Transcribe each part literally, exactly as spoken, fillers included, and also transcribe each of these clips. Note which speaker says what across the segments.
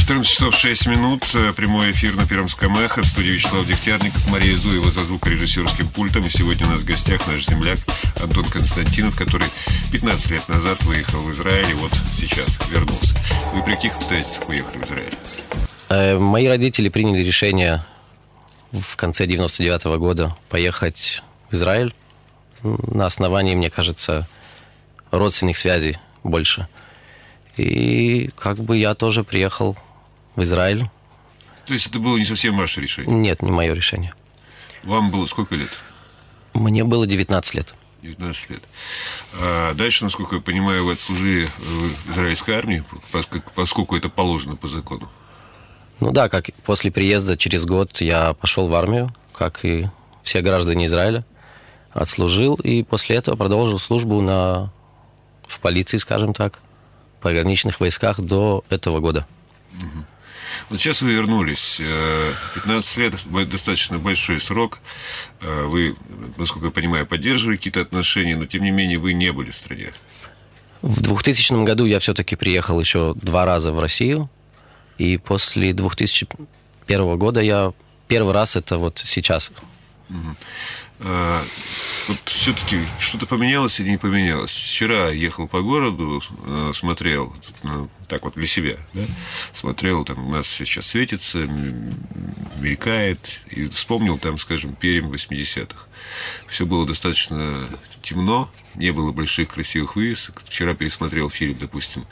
Speaker 1: четырнадцать часов шесть минут. Прямой эфир на Пермском эхо. В студии Вячеслав Дегтярников, Мария Зуева за звукорежиссерским пультом. И сегодня у нас в гостях наш земляк Антон Константинов, который пятнадцать лет назад выехал в Израиль и вот сейчас вернулся. Вы при каких обстоятельствах уехали в Израиль?
Speaker 2: Мои родители приняли решение в конце девяносто девятого года поехать в Израиль на основании, мне кажется, родственных связей больше. И как бы я тоже приехал в Израиль.
Speaker 1: То есть это было не совсем ваше решение?
Speaker 2: Нет, не мое решение.
Speaker 1: Вам было сколько лет?
Speaker 2: Мне было девятнадцать лет.
Speaker 1: девятнадцать лет. А дальше, насколько я понимаю, вы отслужили в израильской армии, поскольку это положено по закону?
Speaker 2: Ну да, как после приезда через год я пошел в армию, как и все граждане Израиля. Отслужил и после этого продолжил службу на, в полиции, скажем так, в пограничных войсках до этого года.
Speaker 1: Угу. Вот сейчас вы вернулись. пятнадцать лет – достаточно большой срок. Вы, насколько я понимаю, поддерживали какие-то отношения, но тем не менее вы не были в стране.
Speaker 2: В двухтысячном году я все-таки приехал еще два раза в Россию. И после две тысячи первого года я первый раз это вот сейчас.
Speaker 1: Угу. А, вот все-таки что-то поменялось или не поменялось? Вчера ехал по городу, смотрел, ну, так вот для себя, да? Смотрел, там у нас все сейчас светится, мелькает, и вспомнил там, скажем, Пермь восьмидесятых. Все было достаточно темно, не было больших красивых вывесок. Вчера пересмотрел фильм, допустим,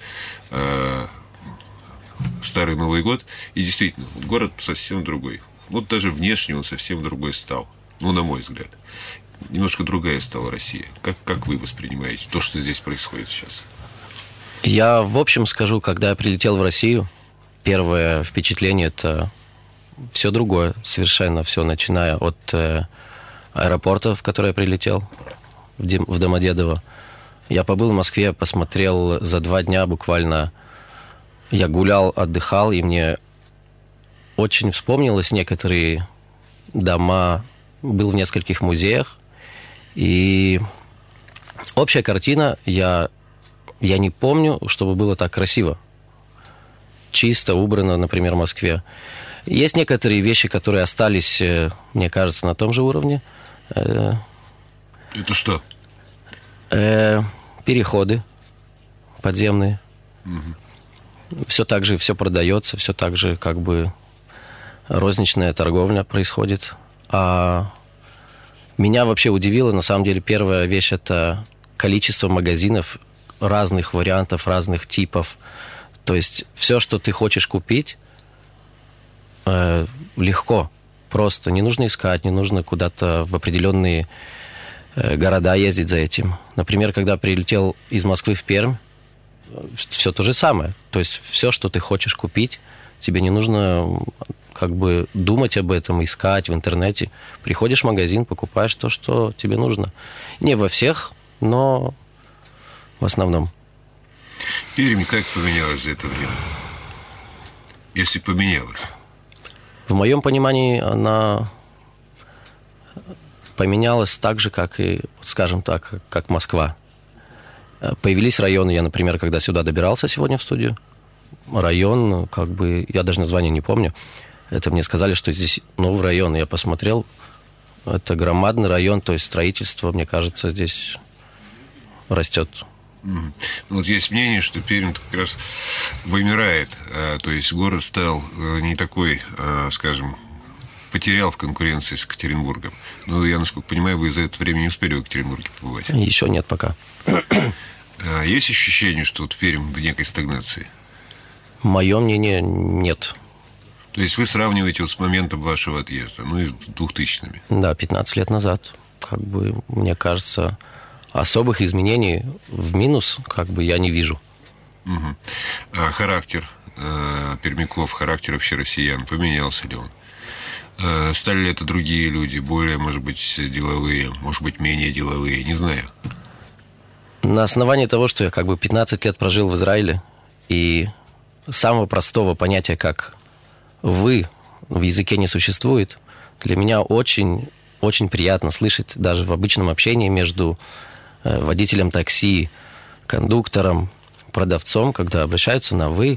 Speaker 1: «Старый Новый год», и действительно, город совсем другой. Вот даже внешне он совсем другой стал. Ну, на мой взгляд. Немножко другая стала Россия. Как, как вы воспринимаете то, что здесь происходит сейчас?
Speaker 2: Я, в общем, скажу, когда я прилетел в Россию, первое впечатление – это все другое. Совершенно все, начиная от э, аэропорта, в который я прилетел, в, Дим, в Домодедово. Я побыл в Москве, посмотрел за два дня буквально. Я гулял, отдыхал, и мне очень вспомнилось некоторые дома. Был в нескольких музеях, и общая картина, я, я не помню, чтобы было так красиво. Чисто, убрано, например, в Москве. Есть некоторые вещи, которые остались, мне кажется, на том же уровне.
Speaker 1: Это что?
Speaker 2: Переходы подземные.
Speaker 1: Угу.
Speaker 2: Все так же, все продается, все так же, как бы розничная торговля происходит. А меня вообще удивило, на самом деле, первая вещь – это количество магазинов разных вариантов, разных типов. То есть все, что ты хочешь купить, э, легко, просто. Не нужно искать, не нужно куда-то в определенные э, города ездить за этим. Например, когда прилетел из Москвы в Пермь, все то же самое. То есть все, что ты хочешь купить, тебе не нужно как бы думать об этом, искать в интернете. Приходишь в магазин, покупаешь то, что тебе нужно. Не во всех, но в основном.
Speaker 1: Пермь как поменялась за это время? Если поменялась?
Speaker 2: В моем понимании она поменялась так же, как и, скажем так, как Москва. Появились районы. Я, например, когда сюда добирался сегодня в студию, район, как бы, я даже название не помню, это мне сказали, что здесь новый район. Я посмотрел, это громадный район, то есть строительство, мне кажется, здесь растет.
Speaker 1: Mm. Вот есть мнение, что Пермь как раз вымирает, то есть город стал не такой, скажем, потерял в конкуренции с Екатеринбургом. Но я, насколько понимаю, вы за это время не успели в Екатеринбурге побывать.
Speaker 2: Еще нет пока.
Speaker 1: Есть ощущение, что вот Пермь в некой стагнации?
Speaker 2: Мое мнение, нет.
Speaker 1: То есть вы сравниваете вот с моментом вашего отъезда, ну и двухтысячными?
Speaker 2: Да, пятнадцать лет назад. Как бы, мне кажется, особых изменений в минус как бы я не вижу.
Speaker 1: Угу. А характер э, пермяков, характер вообще россиян, поменялся ли он? Э, стали ли это другие люди, более, может быть, деловые, может быть, менее деловые, не знаю.
Speaker 2: На основании того, что я как бы пятнадцать лет прожил в Израиле, и самого простого понятия, как «вы» в языке не существует, для меня очень, очень приятно слышать даже в обычном общении между водителем такси, кондуктором, продавцом, когда обращаются на «вы»,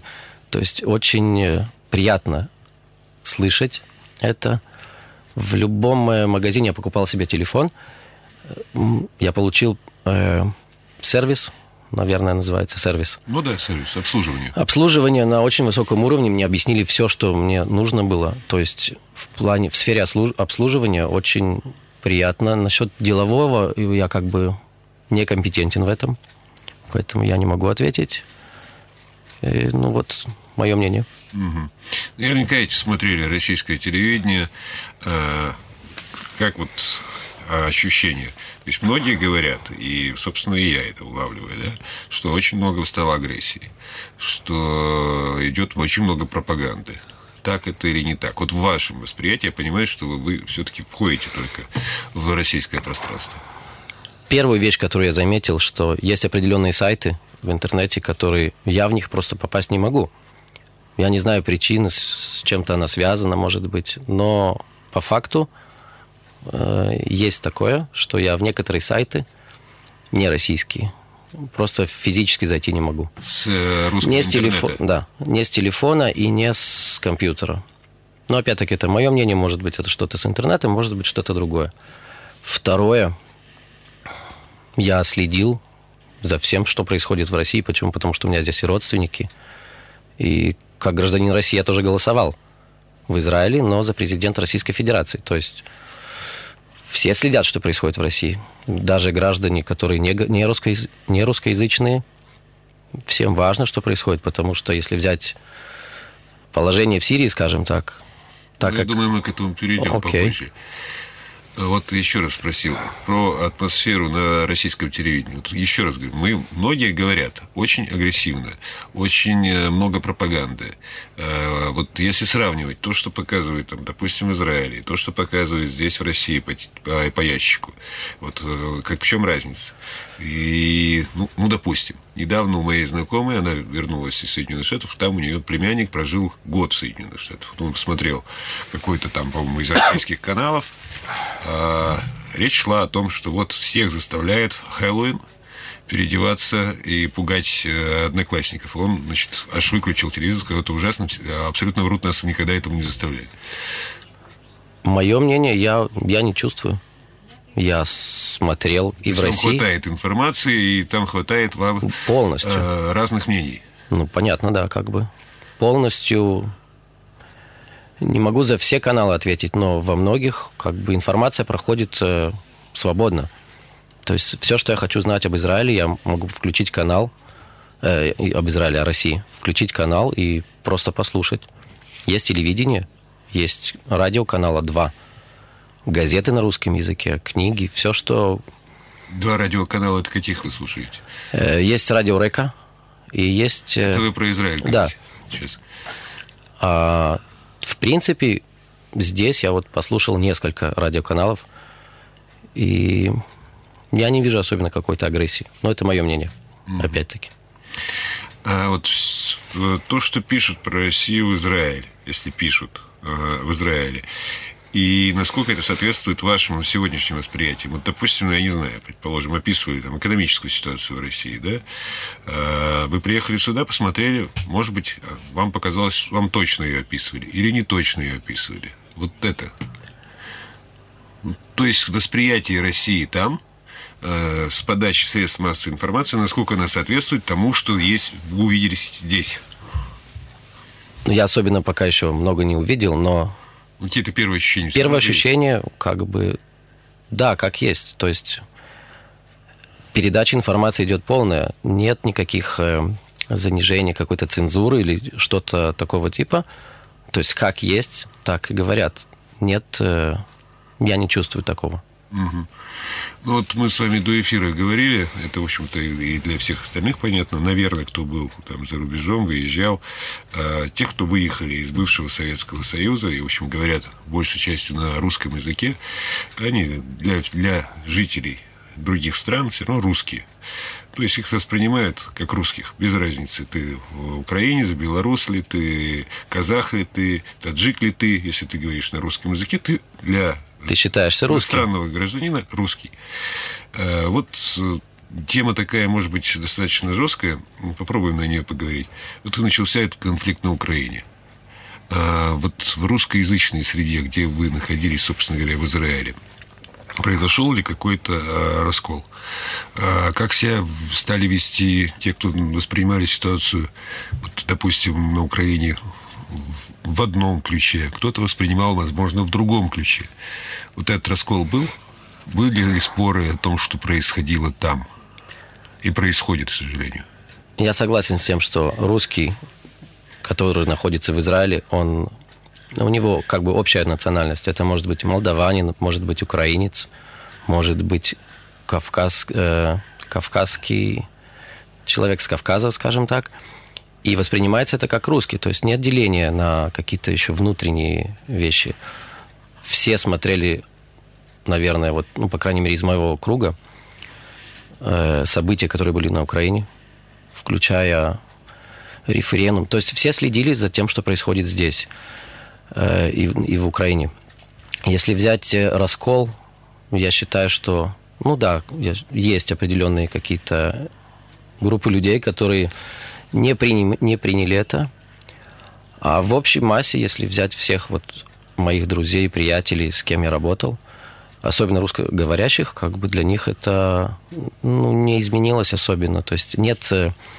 Speaker 2: То есть очень приятно слышать это. В любом магазине я покупал себе телефон. Я получил э, сервис, наверное, называется сервис.
Speaker 1: Ну да, сервис, обслуживание.
Speaker 2: Обслуживание на очень высоком уровне. Мне объяснили все, что мне нужно было. То есть в плане, в сфере обслуживания очень приятно. Насчет делового я как бы некомпетентен в этом, поэтому я не могу ответить. И, ну вот, мое мнение.
Speaker 1: Угу. Наверняка эти смотрели российское телевидение. Э, как вот ощущения? То есть многие говорят, и, собственно, и я это улавливаю, да, что очень много стало агрессии, что идет очень много пропаганды. Так это или не так? Вот в вашем восприятии я понимаю, что вы, вы все-таки входите только в российское пространство.
Speaker 2: Первую вещь, которую я заметил, что есть определенные сайты в интернете, которые я в них просто попасть не могу. Я не знаю причины, с чем-то она связана, может быть, но по факту э, есть такое, что я в некоторые сайты, не российские, просто физически зайти не могу.
Speaker 1: С русского
Speaker 2: не с
Speaker 1: интернета?
Speaker 2: телефона, да, не с телефона и не с компьютера. Но опять-таки это мое мнение, может быть, это что-то с интернета, может быть, что-то другое. Второе, я следил за всем, что происходит в России. Почему? Потому что у меня здесь и родственники. И как гражданин России я тоже голосовал в Израиле, но за президента Российской Федерации. То есть все следят, что происходит в России. Даже граждане, которые не, не, русско, не русскоязычные, всем важно, что происходит. Потому что если взять положение в Сирии, скажем так... так
Speaker 1: ну,
Speaker 2: как...
Speaker 1: Я думаю, мы к этому перейдем okay. попозже. Вот еще раз спросил про атмосферу на российском телевидении. Вот еще раз говорю, мы, многие говорят, очень агрессивно, очень много пропаганды. Вот если сравнивать то, что показывает, там, допустим, в Израиле, то, что показывает здесь, в России, по, по, по ящику, вот как, в чем разница? И, ну, ну, допустим, недавно у моей знакомой, она вернулась из Соединенных Штатов, там у нее племянник прожил год в Соединенных Штатах. Он посмотрел какой-то там, по-моему, из российских каналов. А, речь шла о том, что вот всех заставляет в Хэллоуин переодеваться и пугать одноклассников. Он, значит, аж выключил телевизор, сказал, это ужасно, абсолютно врут, нас никогда этому не заставляют.
Speaker 2: Мое мнение, я, я не чувствую. Я смотрел и в России.
Speaker 1: Там хватает информации, и там хватает вам
Speaker 2: полностью
Speaker 1: э, разных мнений.
Speaker 2: Ну, понятно, да, как бы. Полностью не могу за все каналы ответить, но во многих как бы информация проходит э, свободно. То есть все, что я хочу знать об Израиле, я могу включить канал, э, об Израиле, о России, включить канал и просто послушать. Есть телевидение, есть радиоканала два, газеты на русском языке, книги, все, что...
Speaker 1: Два радиоканала, это каких вы слушаете?
Speaker 2: Э, есть радио Река и есть... Э...
Speaker 1: Это вы про Израиль говорите?
Speaker 2: Да.
Speaker 1: Сейчас.
Speaker 2: А, в принципе, здесь я вот послушал несколько радиоканалов, и я не вижу особенно какой-то агрессии. Но это мое мнение, mm-hmm. опять-таки.
Speaker 1: А вот то, что пишут про Россию в Израиль, если пишут э, в Израиле, и насколько это соответствует вашему сегодняшнему восприятию? Вот, допустим, я не знаю, предположим, описывали там экономическую ситуацию в России, да? Вы приехали сюда, посмотрели, может быть, вам показалось, что вам точно ее описывали, или не точно ее описывали. Вот это. То есть восприятие России там, с подачи средств массовой информации, насколько она соответствует тому, что есть, вы увидели здесь?
Speaker 2: Я особенно пока еще много не увидел, но...
Speaker 1: Какие-то первые ощущения?
Speaker 2: Первое ощущение, как бы, да, как есть. То есть передача информации идет полная. Нет никаких э, занижений, какой-то цензуры или что-то такого типа. То есть как есть, так и говорят. Нет, э, я не чувствую такого.
Speaker 1: Угу. Ну вот мы с вами до эфира говорили, это, в общем-то, и для всех остальных понятно, наверное, кто был там за рубежом, выезжал, э, тех, кто выехали из бывшего Советского Союза, и, в общем, говорят большей частью на русском языке, они для, для жителей других стран все равно русские. То есть их воспринимают как русских, без разницы, ты украинец, белорус ли ты, казах ли ты, таджик ли ты, если ты говоришь на русском языке, ты для...
Speaker 2: Ты считаешься русским?
Speaker 1: Иностранного гражданина русский. Вот тема такая, может быть, достаточно жесткая. Попробуем на нее поговорить. Вот начался этот конфликт на Украине. А вот в русскоязычной среде, где вы находились, собственно говоря, в Израиле, произошел ли какой-то а, раскол? А как себя стали вести те, кто воспринимали ситуацию, вот, допустим, на Украине в одном ключе, кто-то воспринимал, возможно, в другом ключе? Вот этот раскол был? Были ли споры о том, что происходило там? И происходит, к сожалению.
Speaker 2: Я согласен с тем, что русский, который находится в Израиле, он, у него как бы общая национальность. Это может быть молдаванин, может быть украинец, может быть кавказ, э, кавказский человек с Кавказа, скажем так. И воспринимается это как русский. То есть нет деления на какие-то еще внутренние вещи. Все смотрели, наверное, вот, ну, по крайней мере, из моего круга, э, события, которые были на Украине, включая референдум. То есть все следили за тем, что происходит здесь э, и, и в Украине. Если взять раскол, я считаю, что, ну да, есть определенные какие-то группы людей, которые не, приня, не приняли это. А в общей массе, если взять всех вот моих друзей, приятелей, с кем я работал, особенно русскоговорящих, как бы для них это, ну, не изменилось особенно. То есть нет,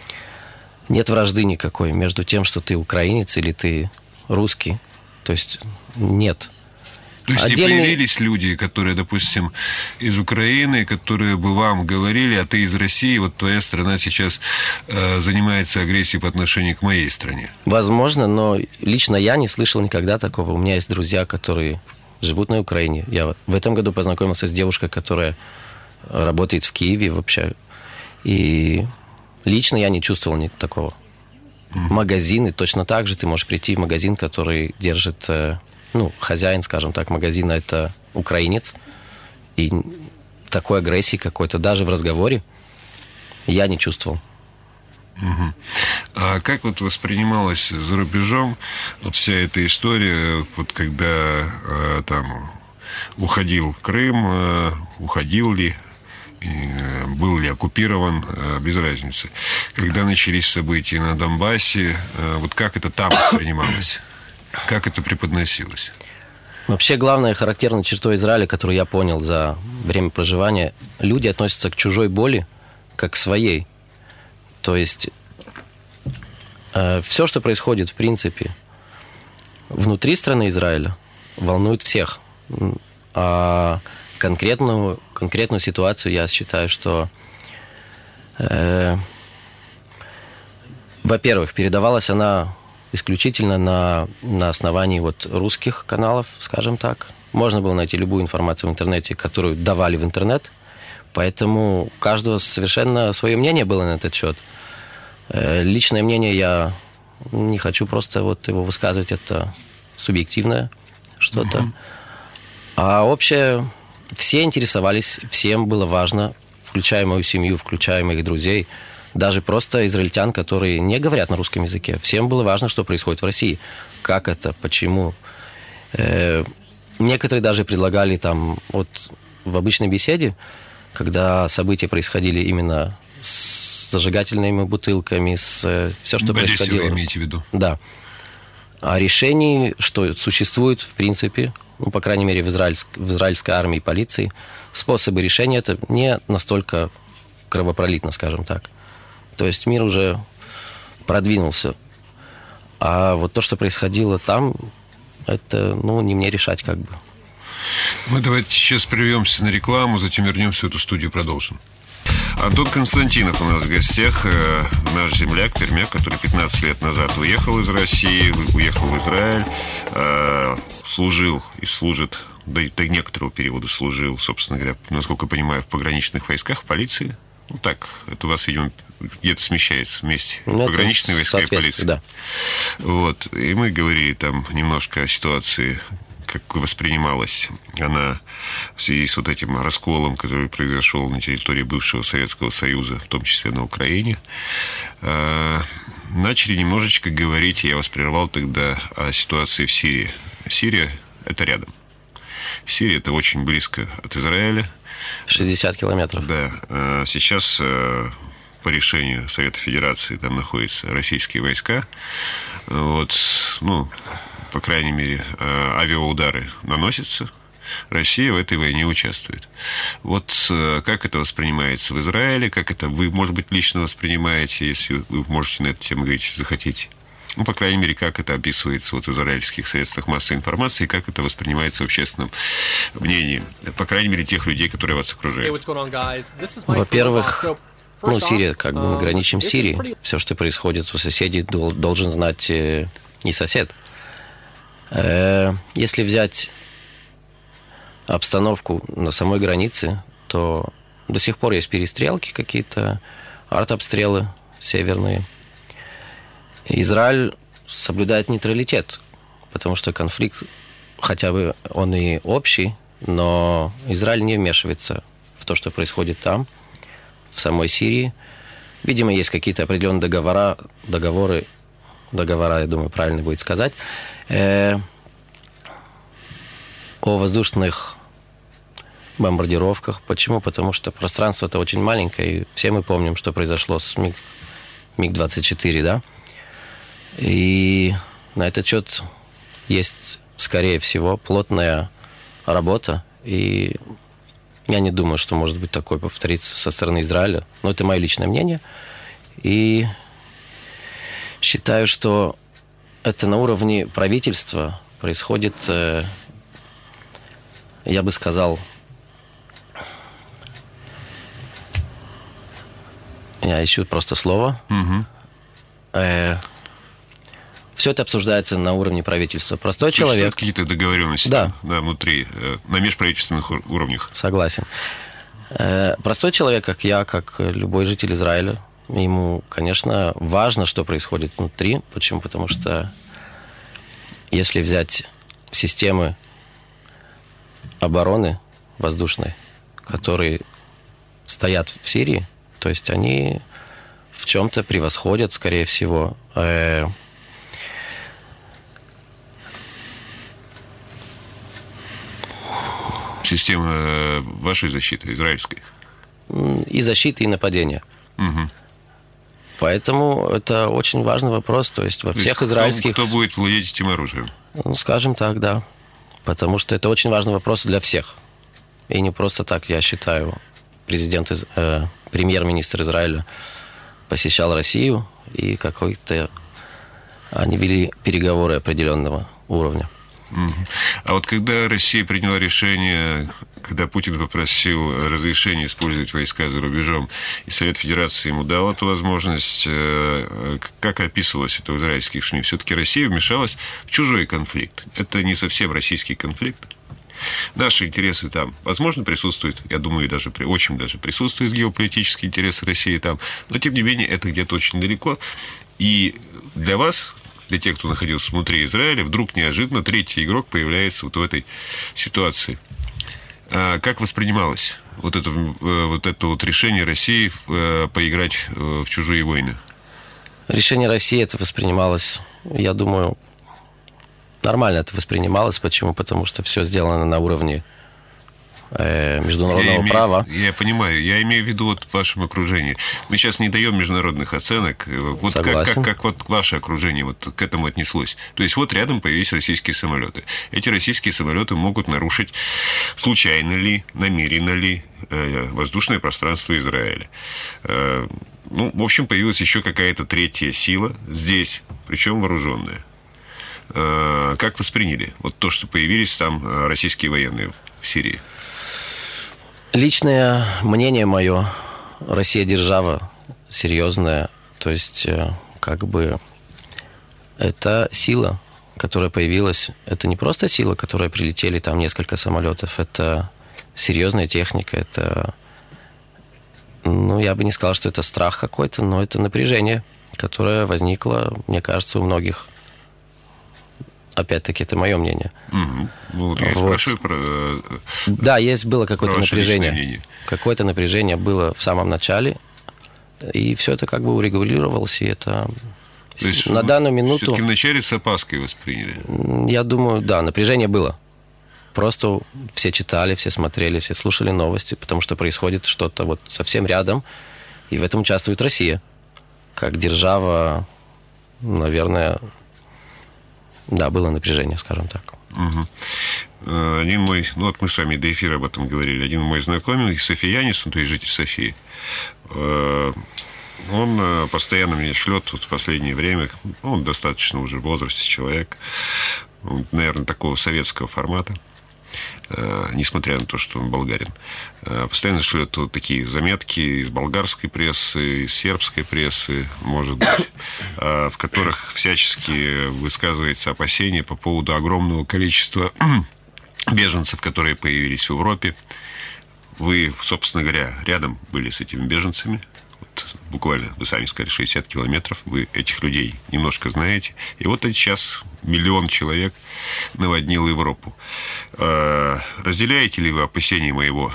Speaker 2: нет вражды никакой между тем, что ты украинец или ты русский. То есть нет.
Speaker 1: То есть Отдельный... не появились люди, которые, допустим, из Украины, которые бы вам говорили, а ты из России, вот твоя страна сейчас э, занимается агрессией по отношению к моей стране?
Speaker 2: Возможно, но лично я не слышал никогда такого. У меня есть друзья, которые живут на Украине. Я в этом году познакомился с девушкой, которая работает в Киеве вообще. И лично я не чувствовал ни такого. Mm-hmm. Магазины точно так же. Ты можешь прийти в магазин, который держит... Ну, хозяин, скажем так, магазина – это украинец. И такой агрессии какой-то, даже в разговоре, я не чувствовал.
Speaker 1: Угу. А как вот воспринималась за рубежом вот вся эта история, вот когда э, там уходил Крым, э, уходил ли, э, был ли оккупирован, э, без разницы. Когда начались события на Донбассе, э, вот как это там воспринималось? Как это преподносилось?
Speaker 2: Вообще, главная характерная чертой Израиля, которую я понял за время проживания, люди относятся к чужой боли как к своей. То есть э, все, что происходит, в принципе, внутри страны Израиля, волнует всех. А конкретную, конкретную ситуацию я считаю, что, э, во-первых, передавалась она исключительно на, на основании вот русских каналов, скажем так. Можно было найти любую информацию в интернете, которую давали в интернет. Поэтому у каждого совершенно свое мнение было на этот счет. Личное мнение я не хочу просто вот его высказывать, это субъективное что-то. Mm-hmm. А общее, все интересовались, всем было важно, включая мою семью, включая моих друзей, даже просто израильтян, которые не говорят на русском языке. Всем было важно, что происходит в России. Как это, почему. Э, некоторые даже предлагали там, вот в обычной беседе, когда события происходили именно с зажигательными бутылками, с все, что
Speaker 1: Боюсь,
Speaker 2: происходило.
Speaker 1: Вы имеете в виду?
Speaker 2: Да. А решений, что существует, в принципе, ну, по крайней мере, в, израильск, в израильской армии и полиции, способы решения это не настолько кровопролитно, скажем так. То есть мир уже продвинулся. А вот то, что происходило там, это, ну, не мне решать как бы.
Speaker 1: Мы давайте сейчас прервемся на рекламу, затем вернемся в эту студию, продолжим. Антон Константинов у нас в гостях, наш земляк, пермяк, который пятнадцать лет назад уехал из России, уехал в Израиль, служил и служит, до, до некоторого периода служил, собственно говоря, насколько я понимаю, в пограничных войсках, в полиции. Ну так, это у вас, видимо, где-то смещается вместе. Ну, пограничные войска и полиция.
Speaker 2: Да.
Speaker 1: Вот. И мы говорили там немножко о ситуации, как воспринималась она в связи с вот этим расколом, который произошел на территории бывшего Советского Союза, в том числе на Украине. Начали немножечко говорить, я вас прервал тогда, о ситуации в Сирии. Сирия – это рядом. Сирия – это очень близко от Израиля.
Speaker 2: шестьдесят километров.
Speaker 1: Да. Сейчас по решению Совета Федерации там находятся российские войска. Вот, ну, по крайней мере, авиаудары наносятся. Россия в этой войне участвует. Вот как это воспринимается в Израиле, как это вы, может быть, лично воспринимаете, если вы можете на эту тему говорить, если захотите. Ну, по крайней мере, как это описывается вот в израильских средствах массовой информации, и как это воспринимается в общественном мнении, по крайней мере, тех людей, которые вас окружают.
Speaker 2: Во-первых, ну, Сирия, как бы мы граничим с Сирией. Все, что происходит у соседей, должен знать и сосед. Если взять обстановку на самой границе, то до сих пор есть перестрелки какие-то, артобстрелы северные. Израиль соблюдает нейтралитет, потому что конфликт, хотя бы он и общий, но Израиль не вмешивается в то, что происходит там, в самой Сирии. Видимо, есть какие-то определенные договора, договоры, договора, я думаю, правильно будет сказать, э, о воздушных бомбардировках. Почему? Потому что пространство-то очень маленькое, и все мы помним, что произошло с Миг двадцать четыре, да? И на этот счет есть, скорее всего, плотная работа, и я не думаю, что может быть такое повторится со стороны Израиля, но это мое личное мнение, и считаю, что это на уровне правительства происходит, я бы сказал, я ищу просто слово.
Speaker 1: Угу.
Speaker 2: Э, все это обсуждается на уровне правительства. Простой человек...
Speaker 1: Какие-то договоренности,
Speaker 2: да.
Speaker 1: Да, внутри, на межправительственных уровнях.
Speaker 2: Согласен. Э, простой человек, как я, как любой житель Израиля, ему, конечно, важно, что происходит внутри. Почему? Потому что если взять системы обороны воздушной, которые стоят в Сирии, то есть они в чем-то превосходят, скорее всего, э,
Speaker 1: система вашей защиты, израильской.
Speaker 2: И защиты, и нападения.
Speaker 1: Угу.
Speaker 2: Поэтому это очень важный вопрос. То есть во то всех
Speaker 1: есть
Speaker 2: израильских...
Speaker 1: Кто, кто будет владеть этим оружием?
Speaker 2: Ну, скажем так, да. Потому что это очень важный вопрос для всех. И не просто так, я считаю, президент, э, премьер-министр Израиля посещал Россию, и какой-то они вели переговоры определенного уровня.
Speaker 1: А вот когда Россия приняла решение, когда Путин попросил разрешения использовать войска за рубежом, и Совет Федерации ему дал эту возможность, как описывалось это в израильских СМИ? Все-таки Россия вмешалась в чужой конфликт. Это не совсем российский конфликт. Наши интересы там, возможно, присутствуют, я думаю, даже очень даже присутствуют геополитические интересы России там, но, тем не менее, это где-то очень далеко. И для вас, для тех, кто находился внутри Израиля, вдруг неожиданно третий игрок появляется вот в этой ситуации. А как воспринималось вот это вот, это вот решение России поиграть в чужие войны?
Speaker 2: Решение России это воспринималось, я думаю, нормально это воспринималось. Почему? Потому что все сделано на уровне э, международного
Speaker 1: я имею,
Speaker 2: права.
Speaker 1: Я понимаю. Я имею в виду вот в вашем окружении. Мы сейчас не даем международных оценок. Вот как, как, как вот ваше окружение вот к этому отнеслось. То есть вот рядом появились российские самолеты. Эти российские самолеты могут нарушить, случайно ли, намеренно ли, э, воздушное пространство Израиля. Э, ну, в общем, появилась еще какая-то третья сила здесь, причем вооруженная. Как восприняли вот то, что появились там российские военные в Сирии?
Speaker 2: Личное мнение мое, Россия держава серьезная, то есть как бы это сила, которая появилась, это не просто сила, которая прилетели там несколько самолетов, это серьезная техника, это, ну, я бы не сказал, что это страх какой-то, но это напряжение, которое возникло, мне кажется, у многих. Опять-таки, это мое мнение.
Speaker 1: Угу. Ну, вот я вот. спрашиваю про...
Speaker 2: Да, есть было какое-то напряжение. Какое-то напряжение было в самом начале, и все это как бы урегулировалось, и это...
Speaker 1: То есть
Speaker 2: на данную минуту...
Speaker 1: Все-таки вначале с опаской восприняли?
Speaker 2: Я думаю, да, напряжение было. просто все читали, все смотрели, все слушали новости, потому что происходит что-то вот совсем рядом, и в этом участвует Россия. Как держава, наверное, да, было напряжение, скажем так.
Speaker 1: Угу. Один мой, ну вот мы с вами до эфира об этом говорили, один мой знакомый, софиянец, он, то есть житель Софии, он постоянно мне шлет вот в последнее время, он достаточно уже в возрасте человек, наверное, такого советского формата, несмотря на то, что он болгарин, постоянно шлет вот такие заметки из болгарской прессы, из сербской прессы, может быть, в которых всячески высказывается опасение по поводу огромного количества беженцев, которые появились в Европе. Вы, собственно говоря, рядом были с этими беженцами. Вот буквально, вы сами сказали, шестьдесят километров. Вы этих людей немножко знаете. И вот сейчас миллион человек наводнил Европу. Разделяете ли вы опасения моего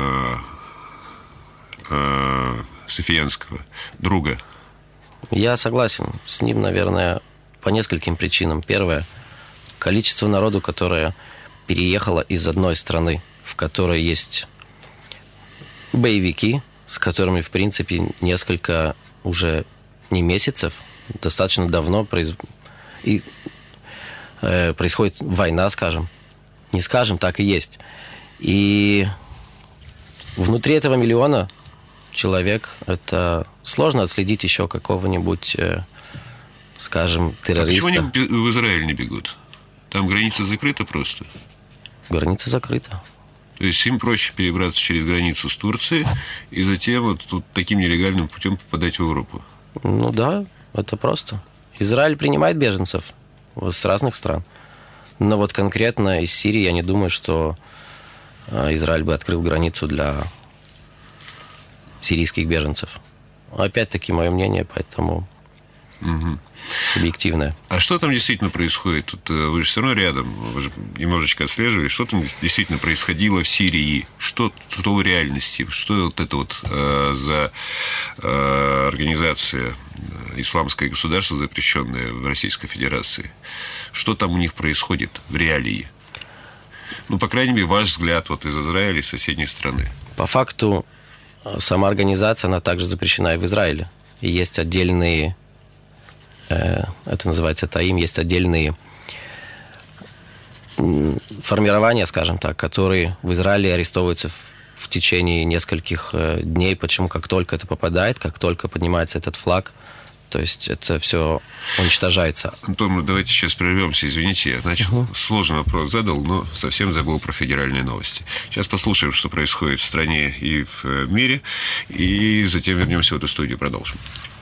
Speaker 1: софиянского друга?
Speaker 2: Я согласен с ним, наверное, по нескольким причинам. Первое. Количество народу, которое переехало из одной страны, в которой есть боевики, с которыми, в принципе, несколько уже не месяцев, достаточно давно произ... и, э, происходит война, скажем. Не скажем, так и есть. И внутри этого миллиона человек, это сложно отследить еще какого-нибудь, э, скажем, террориста.
Speaker 1: А почему они в Израиль не бегут? Там граница закрыта просто?
Speaker 2: Граница закрыта.
Speaker 1: То есть им проще перебраться через границу с Турцией и затем вот тут таким нелегальным путем попадать в Европу.
Speaker 2: Ну да, это просто. Израиль принимает беженцев с разных стран. Но вот конкретно из Сирии я не думаю, что Израиль бы открыл границу для сирийских беженцев. Опять-таки, мое мнение, поэтому
Speaker 1: угу.
Speaker 2: объективное.
Speaker 1: А что там действительно происходит? Тут вы же все равно рядом, вы же немножечко отслеживали, что там действительно происходило в Сирии, что, что в реальности, что вот это вот э, за э, организация «Исламское государство», запрещенное в Российской Федерации, что там у них происходит в реалии? Ну, по крайней мере, ваш взгляд вот из Израиля, из соседней страны.
Speaker 2: По факту, сама организация, она также запрещена и в Израиле. И есть отдельные, э, это называется ТАИМ, есть отдельные формирования, скажем так, которые в Израиле арестовываются в, в течение нескольких э, дней. Почему? Как только это попадает, как только поднимается этот флаг, то есть это все уничтожается.
Speaker 1: Антон, давайте сейчас прервемся, извините, я начал, угу. сложный вопрос задал, но совсем забыл про федеральные новости. Сейчас послушаем, что происходит в стране и в мире, и затем вернемся в эту студию, продолжим.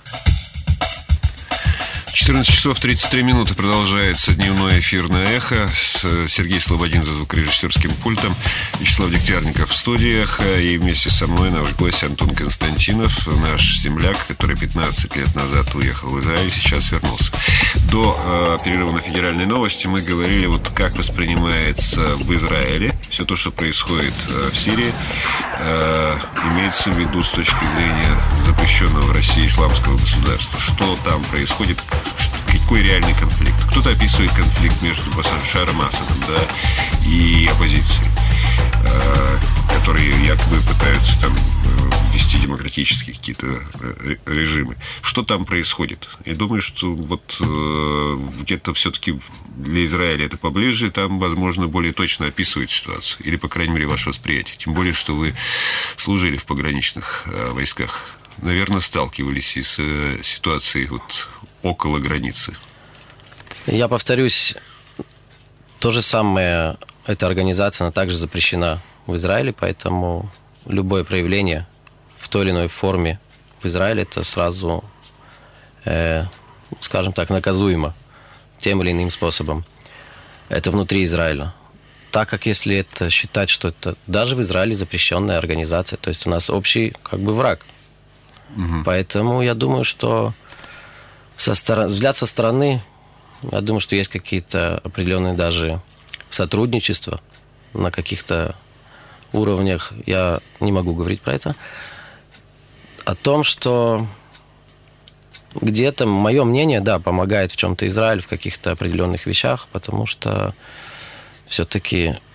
Speaker 1: четырнадцать часов тридцать три минуты продолжается дневной эфир на Эхо. Сергей Слободин за звукорежиссерским пультом, Вячеслав Дегтярников в студиях. И вместе со мной наш гость Антон Константинов, наш земляк, который пятнадцать лет назад уехал в Израиль, сейчас вернулся. До э, перерыва на федеральные новости мы говорили, вот как воспринимается в Израиле все то, что происходит э, в Сирии. Э, имеется в виду с точки зрения запрещенного в России исламского государства. Что там происходит? Какой реальный конфликт? Кто-то описывает конфликт между Башаром Асадом, да, и оппозицией, э, которые якобы пытаются там ввести демократические какие-то режимы. Что там происходит? Я думаю, что вот э, где-то все-таки для Израиля это поближе, там, возможно, более точно описывает ситуацию. Или, по крайней мере, ваше восприятие. Тем более, что вы служили в пограничных э, войсках. Наверное, сталкивались и с э, ситуацией вот около границы.
Speaker 2: Я повторюсь, то же самое, эта организация, она также запрещена в Израиле, поэтому любое проявление в той или иной форме в Израиле, это сразу, э, скажем так, наказуемо тем или иным способом. Это внутри Израиля. Так как если это считать, что это даже в Израиле запрещенная организация, то есть у нас общий как бы враг. Угу. Поэтому я думаю, что со стороны, взгляд со стороны, я думаю, что есть какие-то определенные даже сотрудничества на каких-то уровнях. Я не могу говорить про это. О том, что где-то, мое мнение, да, помогает в чем-то Израиль в каких-то определенных вещах, потому что все-таки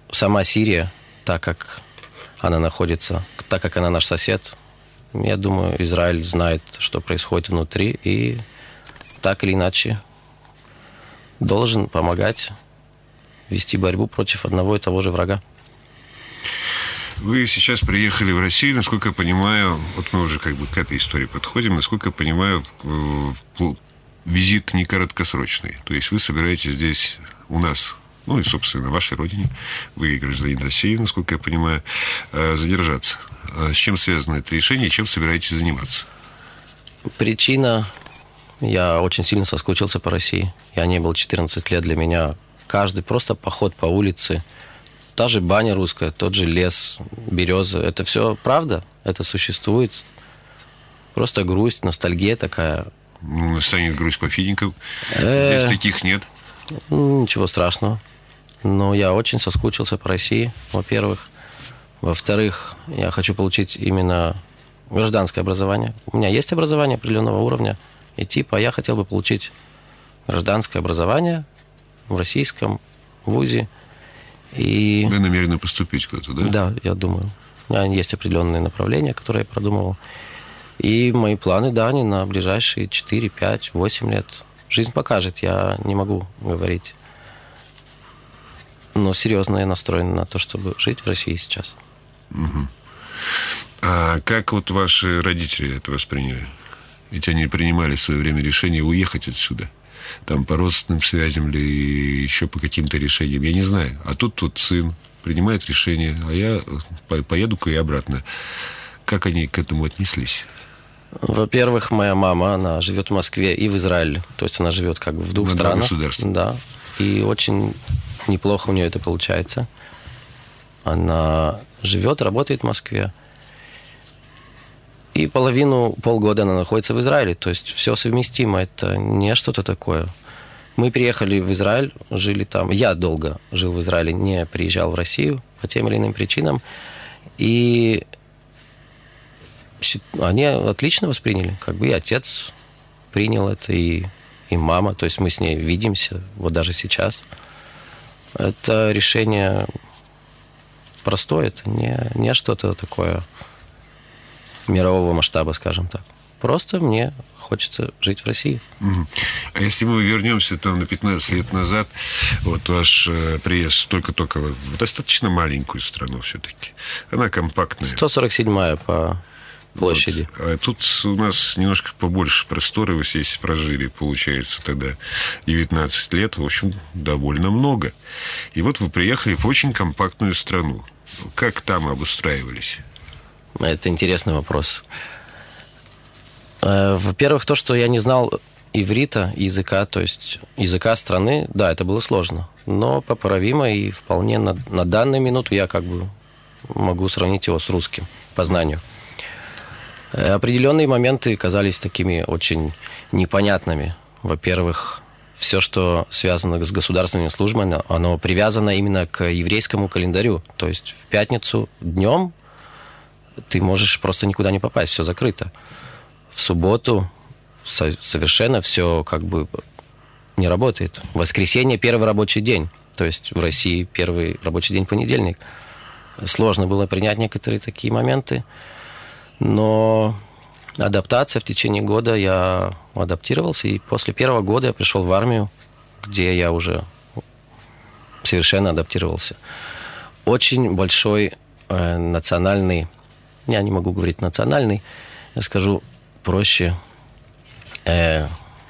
Speaker 2: сама Сирия, так как она находится, так как она наш сосед, я думаю, Израиль знает, что происходит внутри, и так или иначе должен помогать вести борьбу против одного и того же врага.
Speaker 1: Вы сейчас приехали в Россию, насколько я понимаю, вот мы уже как бы к этой истории подходим, насколько я понимаю, визит не короткосрочный. То есть вы собираетесь здесь у нас, ну и, собственно, на вашей родине, вы гражданин России, насколько я понимаю, задержаться. С чем связано это решение и чем собираетесь заниматься?
Speaker 2: Причина... Я очень сильно соскучился по России. Я не был четырнадцать лет. Для меня каждый просто поход по улице, та же баня русская, тот же лес, береза. Это все правда, это существует. Просто грусть, ностальгия такая.
Speaker 1: Ну, настанет грусть по финикам. Здесь таких нет.
Speaker 2: Ничего страшного. Но я очень соскучился по России, во-первых. Во-вторых, я хочу получить именно гражданское образование. У меня есть образование определенного уровня. И типа я хотел бы получить гражданское образование в российском вузе. И...
Speaker 1: Вы намерены поступить куда-то, да?
Speaker 2: Да, я думаю. У меня есть определенные направления, которые я продумывал. И мои планы, да, они на ближайшие четыре, пять, восемь лет. Жизнь покажет, я не могу говорить. Но серьезно я настроен на то, чтобы жить в России сейчас.
Speaker 1: Угу. А как вот ваши родители это восприняли? Ведь они принимали в свое время решение уехать отсюда. Там по родственным связям или еще по каким-то решениям, я не знаю. А тут вот сын принимает решение, а я поеду-ка и обратно. Как они к этому отнеслись?
Speaker 2: Во-первых, моя мама, она живет в Москве и в Израиле. То есть она живет как бы в двух
Speaker 1: на
Speaker 2: странах.
Speaker 1: Государствах.
Speaker 2: Да. И очень неплохо у нее это получается. Она живет, работает в Москве. И половину, полгода она находится в Израиле. То есть все совместимо. Это не что-то такое. Мы приехали в Израиль, жили там. Я долго жил в Израиле, не приезжал в Россию по тем или иным причинам. И они отлично восприняли. Как бы и отец принял это, и, и мама. То есть мы с ней видимся, вот даже сейчас. Это решение простое. Это не, не что-то такое мирового масштаба, скажем так. Просто мне хочется жить в России.
Speaker 1: Угу. А если мы вернемся там на пятнадцать лет назад, вот ваш приезд только-только в достаточно маленькую страну все-таки. Она компактная.
Speaker 2: сто сорок седьмая по площади.
Speaker 1: Вот. А тут у нас немножко побольше простора, вы здесь прожили, получается, тогда девятнадцать лет, в общем, довольно много. И вот вы приехали в очень компактную страну. Как там обустраивались?
Speaker 2: Это интересный вопрос. Во-первых, то, что я не знал иврита, языка, то есть языка страны, да, это было сложно, но поправимо, и вполне на, на данную минуту я как бы могу сравнить его с русским по знанию. Определенные моменты казались такими очень непонятными. Во-первых, все, что связано с государственными службами, оно привязано именно к еврейскому календарю. То есть в пятницу днем ты можешь просто никуда не попасть, все закрыто. В субботу совершенно все как бы не работает. В воскресенье первый рабочий день. То есть в России первый рабочий день понедельник. Сложно было принять некоторые такие моменты. Но адаптация в течение года, я адаптировался. И после первого года я пришел в армию, где я уже совершенно адаптировался. Очень большой э, национальный... Я не могу говорить национальный, я скажу проще. Э,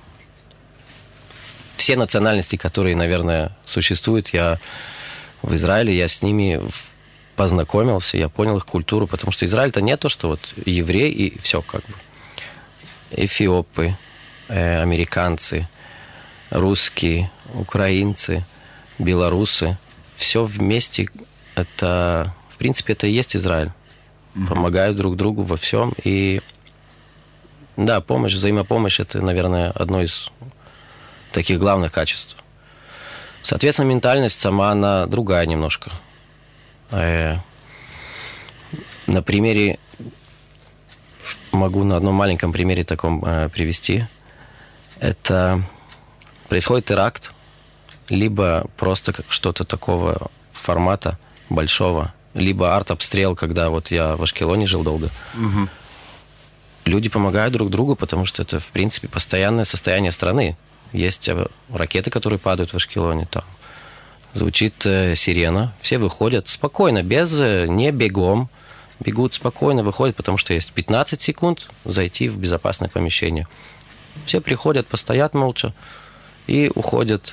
Speaker 2: все национальности, которые, наверное, существуют, я в Израиле, я с ними познакомился, я понял их культуру, потому что Израиль это не то, что вот евреи и все как бы. Эфиопы, э, американцы, русские, украинцы, белорусы, все вместе, это, в принципе, это и есть Израиль. Помогают друг другу во всем. И да, помощь, взаимопомощь – это, наверное, одно из таких главных качеств. Соответственно, ментальность сама, она другая немножко. На примере, могу на одном маленьком примере таком привести. Это происходит теракт, либо просто как что-то такого формата, большого, либо артобстрел, когда вот я в Ашкелоне жил долго. Угу. Люди помогают друг другу, потому что это, в принципе, постоянное состояние страны. Есть ракеты, которые падают в Ашкелоне, там звучит э, сирена, все выходят спокойно, без, э, не бегом, бегут спокойно, выходят, потому что есть пятнадцать секунд зайти в безопасное помещение. Все приходят, постоят молча и уходят.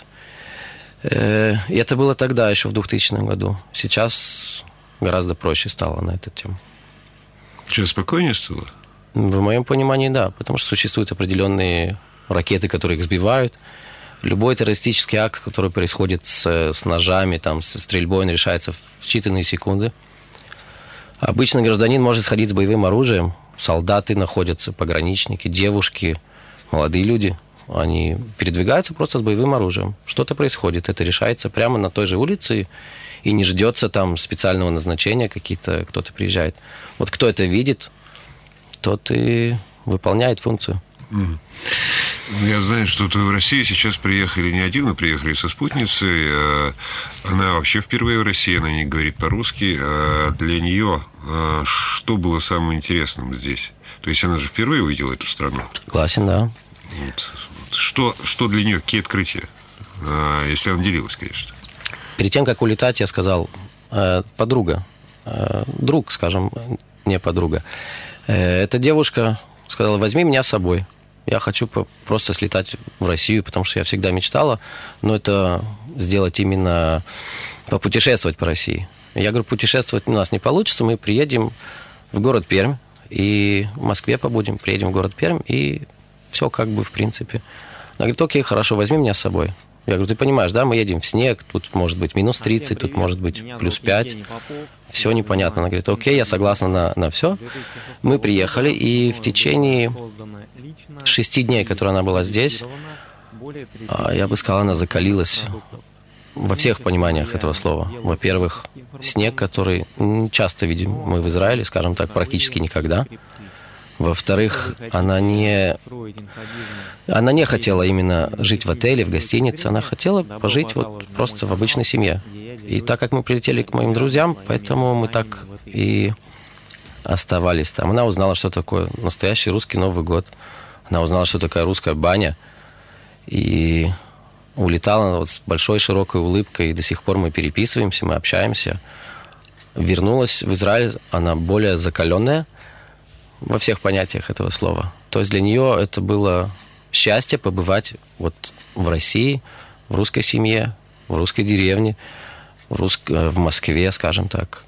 Speaker 2: Э, и это было тогда, еще в двухтысячном году. Сейчас гораздо проще стало на эту тему.
Speaker 1: Сейчас спокойнее стало?
Speaker 2: В моем понимании, да, потому что существуют определенные ракеты, которые их сбивают. Любой террористический акт, который происходит с, с ножами, там, со стрельбой, он решается в считанные секунды. Обычно гражданин может ходить с боевым оружием. Солдаты находятся, пограничники, девушки, молодые люди. Они передвигаются просто с боевым оружием. Что-то происходит, это решается прямо на той же улице, и не ждется там специального назначения, какие-то, кто-то приезжает. Вот кто это видит, тот и выполняет функцию.
Speaker 1: Mm. Я знаю, что в Россию сейчас приехали не один, а приехали со спутницей. Она вообще впервые в России, она не говорит по-русски. Для нее что было самым интересным здесь? То есть она же впервые увидела эту страну.
Speaker 2: Согласен, да.
Speaker 1: Вот. Что, что для нее, какие открытия? Если она делилась, конечно.
Speaker 2: Перед тем, как улетать, я сказал, подруга, друг, скажем, не подруга. Эта девушка сказала, возьми меня с собой. Я хочу просто слетать в Россию, потому что я всегда мечтала, но это сделать именно попутешествовать по России. Я говорю, путешествовать у нас не получится, мы приедем в город Пермь, и в Москве побудем, приедем в город Пермь, и все как бы в принципе. Она говорит, окей, хорошо, возьми меня с собой. Я говорю, ты понимаешь, да, мы едем в снег, тут может быть минус тридцать, тут может быть плюс пять. Все непонятно. Она говорит, окей, я согласна на, на все. Мы приехали, и в течение шести дней, которые она была здесь, я бы сказал, она закалилась во всех пониманиях этого слова. Во-первых, снег, который часто видим мы в Израиле, скажем так, практически никогда. Во-вторых, она не, она не хотела именно жить в отеле, в гостинице, она хотела пожить вот просто в обычной семье. И так как мы прилетели к моим друзьям, поэтому мы так и оставались там. Она узнала, что такое настоящий русский Новый год. Она узнала, что такое русская баня. И улетала вот с большой широкой улыбкой, и до сих пор мы переписываемся, мы общаемся. Вернулась в Израиль, она более закаленная во всех понятиях этого слова. То есть для нее это было счастье побывать вот в России, в русской семье, в русской деревне, в, рус... в Москве, скажем так.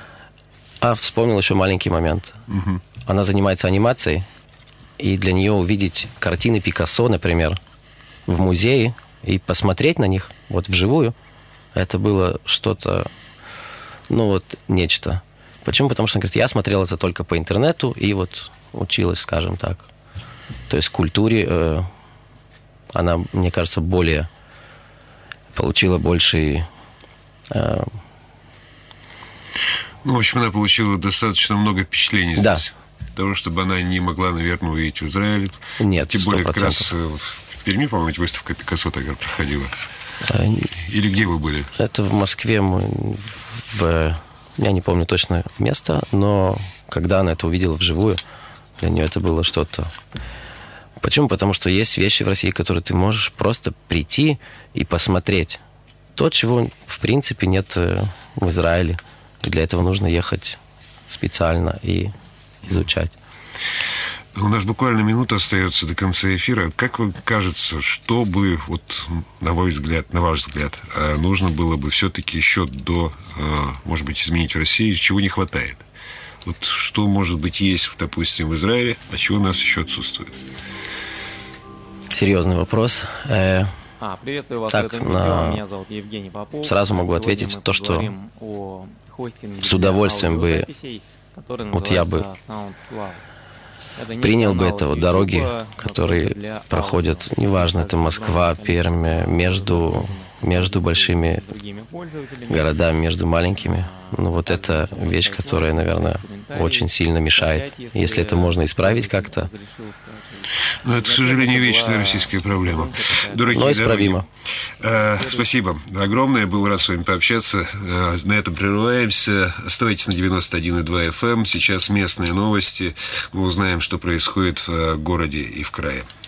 Speaker 2: А вспомнил еще маленький момент. Угу. Она занимается анимацией, и для нее увидеть картины Пикассо, например, в музее и посмотреть на них вот вживую, это было что-то, ну вот, нечто. Почему? Потому что, она говорит, я смотрел это только по интернету и вот училась, скажем так. То есть в культуре э, она, мне кажется, более получила больше... Э,
Speaker 1: ну, в общем, она получила достаточно много впечатлений
Speaker 2: да.
Speaker 1: здесь. Того, чтобы она не могла, наверное, увидеть в Израиле.
Speaker 2: Нет,
Speaker 1: тем более,
Speaker 2: сто процентов.
Speaker 1: как раз в Перми, по-моему, выставка Пикассо тогда проходила. А, Или где вы были?
Speaker 2: Это в Москве мы в... Я не помню точно место, но когда она это увидела вживую, для нее это было что-то... Почему? Потому что есть вещи в России, которые ты можешь просто прийти и посмотреть. То, чего, в принципе, нет в Израиле. И для этого нужно ехать специально и изучать.
Speaker 1: У нас буквально минута остается до конца эфира. Как вам кажется, что бы, вот, на ваш взгляд, на ваш взгляд, нужно было бы все-таки еще до, может быть, изменить в России, чего не хватает? Вот что, может быть, есть, допустим, в Израиле, а чего у нас еще отсутствует?
Speaker 2: Серьезный вопрос. Э,
Speaker 3: а, приветствую вас,
Speaker 2: так, на... меня зовут Евгений Попов. Сразу могу ответить то, что с удовольствием бы, вот я бы принял бы это вот дороги, которые проходят, неважно, это Москва, Пермь, между, между большими городами, между маленькими. Ну, вот это вещь, которая, наверное, очень сильно мешает. Если это можно исправить как-то.
Speaker 1: Но это, к сожалению, вечная российская проблема. Дорогие,
Speaker 2: но исправимо.
Speaker 1: Э, спасибо огромное. Был рад с вами пообщаться. Э, на этом прерываемся. Оставайтесь на девяносто один и два эф эм. Сейчас местные новости. Мы узнаем, что происходит в городе и в крае.